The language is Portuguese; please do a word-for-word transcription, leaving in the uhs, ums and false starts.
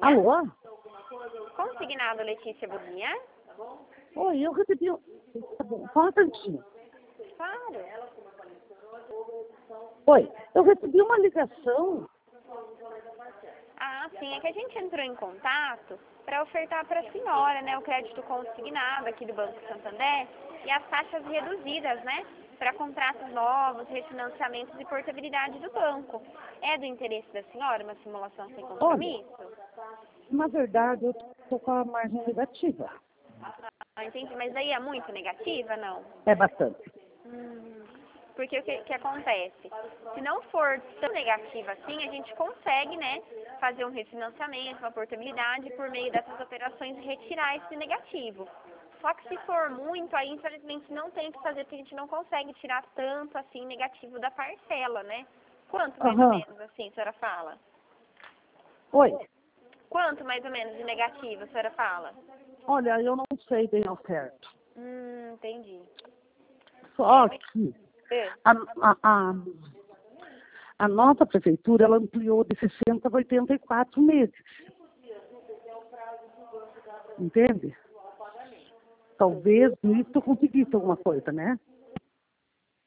Alô? Consignado Letícia Budinha? Oi, eu recebi... um- Tá bom, só um instantinho. Claro. Oi, eu recebi uma ligação. Ah, sim, é que a gente entrou em contato para ofertar para a senhora, né, o crédito consignado aqui do Banco Santander e as taxas reduzidas, né, para contratos novos, refinanciamentos e portabilidade do banco. É do interesse da senhora uma simulação sem compromisso? Na verdade, eu tô com a margem negativa. Ah, entendi, mas aí é muito negativa, não? É bastante. Hum, porque o que, que acontece? Se não for tão negativa assim, a gente consegue, né, fazer um refinanciamento, uma portabilidade por meio dessas operações e retirar esse negativo. Só que se for muito, aí infelizmente não tem o que fazer, porque a gente não consegue tirar tanto assim negativo da parcela, né? Quanto mais ou Aham. menos assim, a senhora fala? Oi, Quanto mais ou menos de negativo a senhora fala? olha, eu não sei bem ao certo. Hum, entendi. Só É, mas... que É. a, a, a, a nossa prefeitura, ela ampliou de sessenta a oitenta e quatro meses. Entende? Talvez nisso eu conseguisse alguma coisa, né?